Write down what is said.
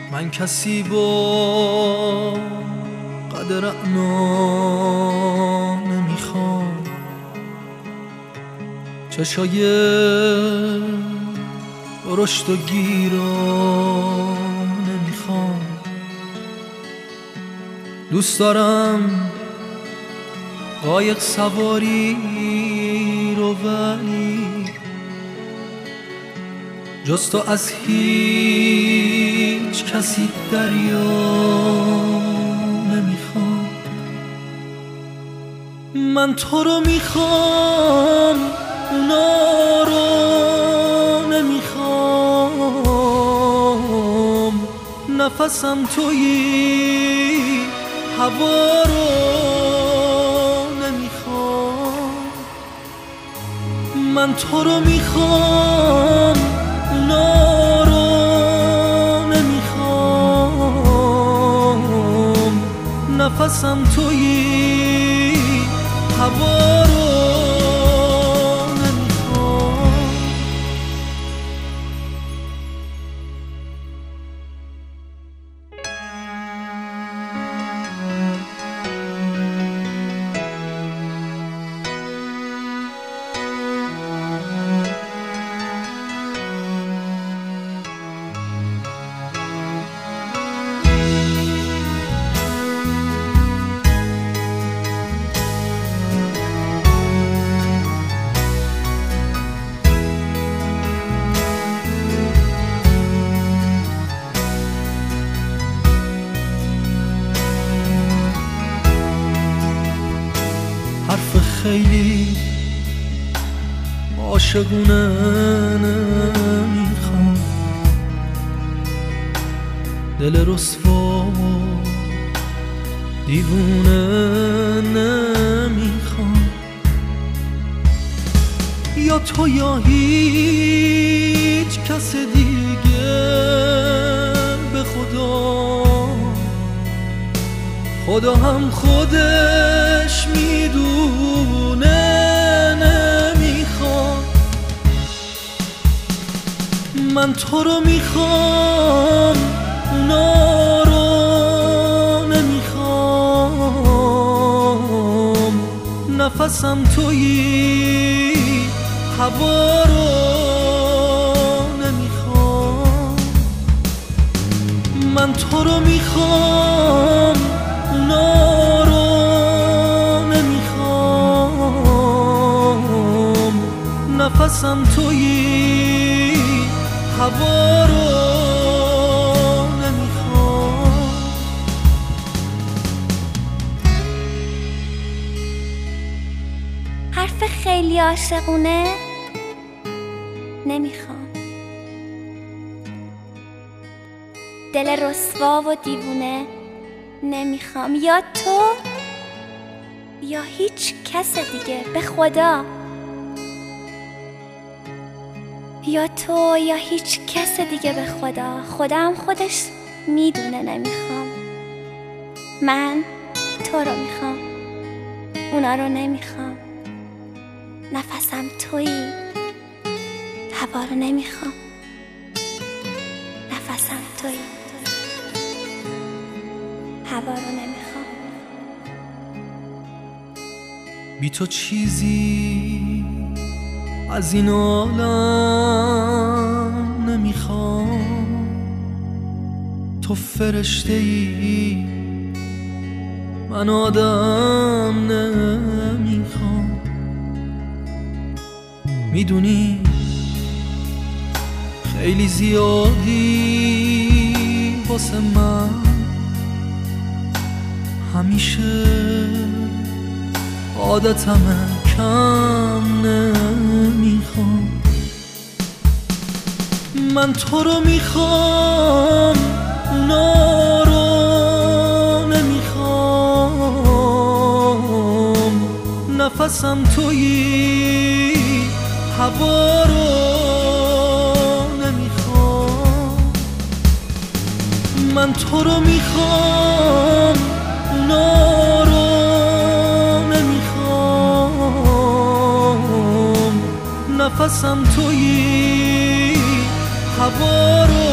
من کسی با قدر اعنا نمیخوام، چشای درشت و گیرا نمیخوام. دوست دارم قایق سواری رو، ولی جز تو از هیچ کسی دریا نمیخوام. من تو رو میخوام، اونا رو نمیخوام. نفسم تویی، هوا رو نمیخوام. من تو رو میخوام، اونا رو نمیخوام. نفسم تویی، هوا رو نمیخوام. حرف خیلی عاشقونه نمیخوام، دل رسوا و دیوونه نمیخوام. یا تو یا هیچ کس دیگه، به خدا هم خودش میدونه نمیخوام. من تو رو میخوام، اونا رو نمیخوام. نفسم تویی، هوا رو نمیخوام. من تو رو میخوام، اونا رو نمیخوام. نفسم تویی، هوا رو نمیخوام. حرف خیلی عاشقونه نمیخوام، دل رسوا و دیوونه نمیخوام. یا تو یا هیچ کس دیگه، به خدا. یا تو یا هیچ کس دیگه، به خدا. خدا هم خودش میدونه نمیخوام. من تو رو میخوام، اونا رو نمیخوام. نفسم تویی، هوا رو نمیخوام. نفسم تویی، هوا رو نمیخوام. بی تو چیزی از این عالم نمیخوام. تو فرشته‌ای، من آدم نمیخوام. میدونی خیلی زیادی واسه من، همیشه عادتمه کم نمیخوام. من تو رو میخوام، اونا رو نمیخوام. نفسم تویی، هوا رو نمیخوام. من تو رو میخوام، اونا رو نمیخوام. نفسم تویی، هوا رو